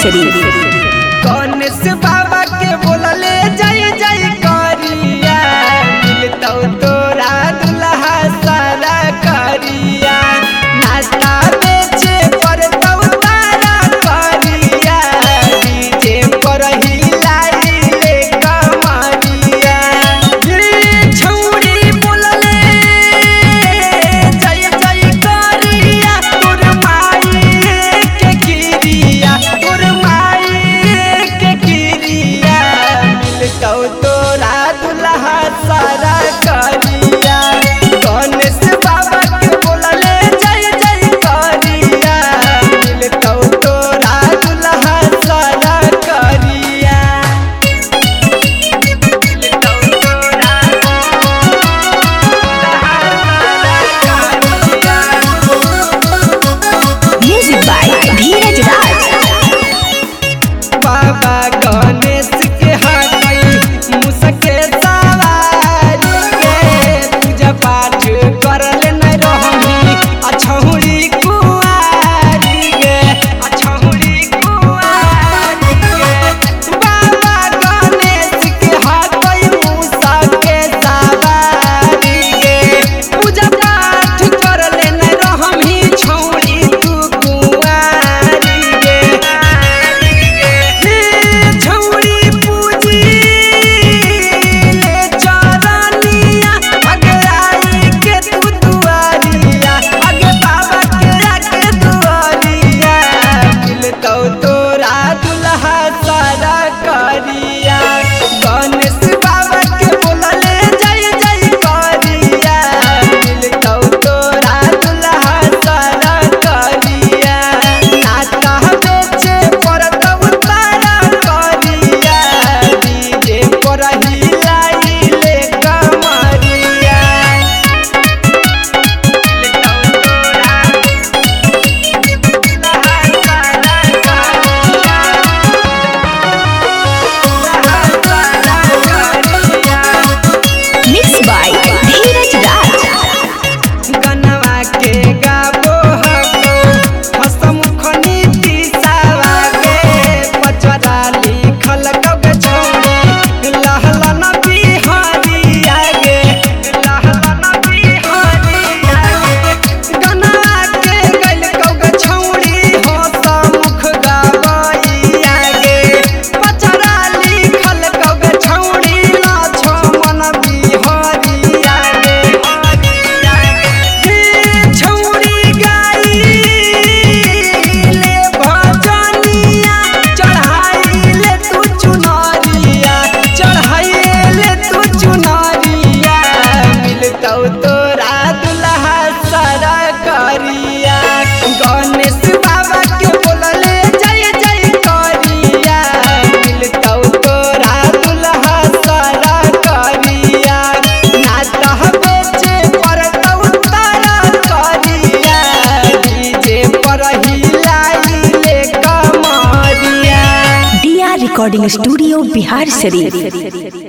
शरीफ। गणेश बाबा के बोलले जय जय करिया, मिलतौ तोरा दुल्हा सारा करिया। नाश्ता बेचे पड़तौ तारा करिया, डीजे पर हिलाई ले कमरिया। छौरी बोलले जय जय करिया, तोर माई के गिरिया, तोर माई के गिरिया। मिलतौ तोरा दुल्हा सारा करिया। गणेश बाबा के बोलले जय जय करिया, मिलतौ तोरा दुल्हा सारा करिया। मिलतौ तोरा म्यूजिक बाय धीरज राज। बाबा गणेश के हाथई मुसके सवारी के, पूजा पाठ करले नहीं रहमी अछौरी कुआरी गे, अछौरी कुआरी गे। बाबा गणेश के हाथई मुसके सवारी के, पूजा पाठ करले नहीं रहमी छौरी तू कुआरी गे। छौरी पूजी ले चरनिया, अगराई के तू दुआरिया, आगे बाबा के आगे दुआरिया। मिलतौ तोरा दुल्हा सारा करिया। गणेश बाबा के बोलले जय जय करिया, मिलतौ तोरा दुल्हा सारा करिया। नाश्ता बेचे पड़तौ तारा करिया, डीजे पर हिलाई ले कमरिया। मिलतौ तोरा दुल्हा सारा करिया, दुल्हा सारा करिया। Mix by Dheeraj Raj. गनवा के गाबो हको हसमुख नीति सावा के, पचरा लिखल कग छौरी लहलन बिहारिया गे, लहलन बिहारिया गे। गनवा के गइल कग छौरी हसमुख गाबैया गे, पचरा लिखल कग छौरी लछमन बिहारिया गे। छौरी गाई ले भजनिया, चढ़ाई ले तू चुनरिया, चढ़ाई ले तू चुनरिया। मिलतौ तोरा दुल्हा सारा करिया। गणेश बाबा के बोलले जय जय करिया, मिलतौ तोरा दुल्हा सारा करिया। नाश्ता बेचे पड़तौ तारा करिया, डीजे पर हिलाई ले कमरिया। DR recording studio Bihar Sharif.